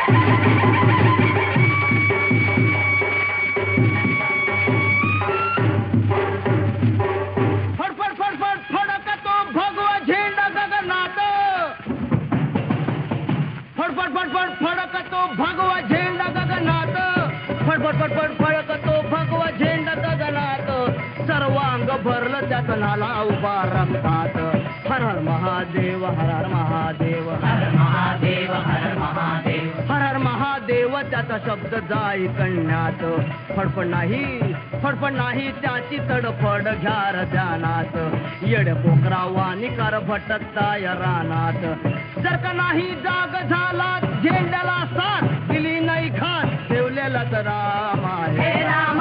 फडकतो भगवा झेंडा गगनात, फडफड फडकतो भगवा झेंडा गगनात, सर्वांग भरलं त्यात नाला उभा रक्तात. हर हर महादेव, हर हर महादेव, हर महादेव, हर महादेव, हर हर महादेव त्याचा शब्द जाई कण्यात. फडफड नाही त्याची तडफड घ्यार ध्यानात, येड पोकरा वानिकार भटकताय रानात. जर का नाही जाग झाला झेंड्याला साथ, दिली नाही खात ठेवलेला तर राम आहे.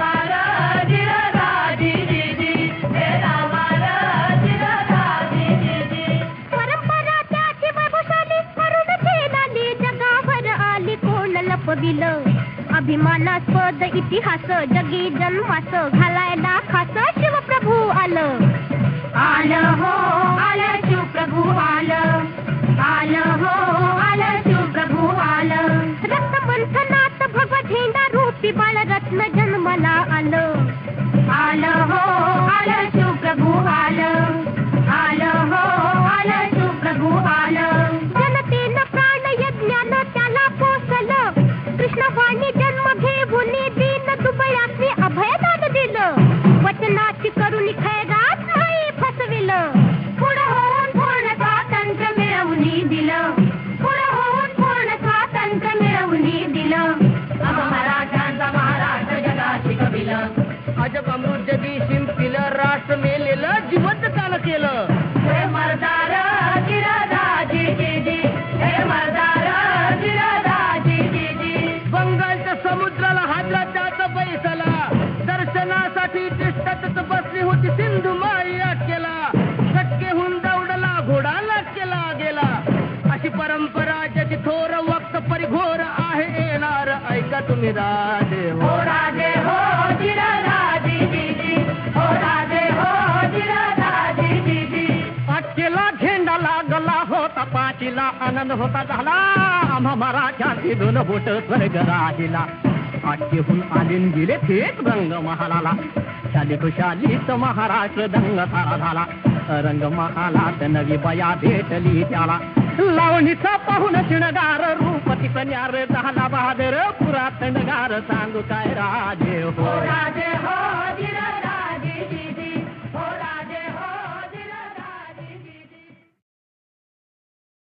परंपरा त्याची वैभवशाली करून ठेवली जगावर आली कोण लपविलं. अभिमानास्पद इतिहास जगी जन्मास घालायला खास शिवप्रभू आलं. आलं हो आलं शिवप्रभू आलं, आलं हो आलं शिवप्रभू आलं. रक्तमंथनात भगवा झेंडा रूपी बाळरत्न जन्माला आलं. आलं हो आलं शिवप्रभू आलं, आलं हो आलं शिवप्रभू आलं. जनतेनं प्राण यज्ञानं त्याला पोसलं, कृष्णवाणी जन्म घेऊन दीन दुबळ्यासनी अभयदान दिलं. वचनाची करुणी खैरात नाही फसविलं, पुढं होऊन पूर्ण स्वातंत्र्य मिळवून दिलं, पुढं होऊन पूर्ण स्वातंत्र्य मिळवून दिलं. मराठ्यांचा महाराष्ट्र जगाशी कविलं, अजब अमृत जगी शिंपिलं, राष्ट्र मेलेलं जिवंत काल केलं. हे मर्दार गिरदाजी जी, हे मर्दार गिरदाजी जी. बंगालच्या समुद्राला हातला त्याचा बैसला, दर्शनासाठी तिष्ठतच बसली होती सिंधू माई अटकेला. कटकेहून दौडला घोडा लटकेला गेला, अशी परंपरा ज्याची थोर वक्त परिघोर आहे येणार. ऐका तुम्ही राजे हो, राजे हो गिरदाजी जी, हो राजे हो गिरदाजी जी. अटकेला झेंडा लागला होता पाचीला, आनंद होता झाला आम्हा मराठ्याची दोन बोट स्वर्ग राहिला. अटकेहून आलीन गेले थेट रंग महालाला, शालीत महाराष्ट्र दंग सारा झाला. रंग महालात नवी बया भेटली त्याला, लावणीचा पाहून शिणगार रूपती कन्यार झाला बहादर पुरातनगार. सांगू काय राजे हो, राजे हो गिरदाजी